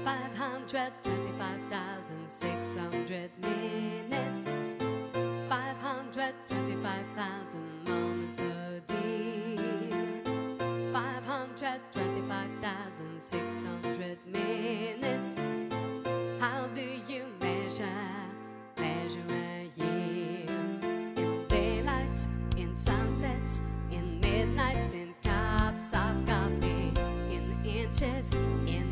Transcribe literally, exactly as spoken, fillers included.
five hundred twenty-five thousand six hundred minutes, five hundred twenty-five thousand moments a day, five hundred twenty-five thousand six hundred minutes. How do you measure, measure a year? In daylights, in sunsets, in midnights, in cups of coffee, in inches, in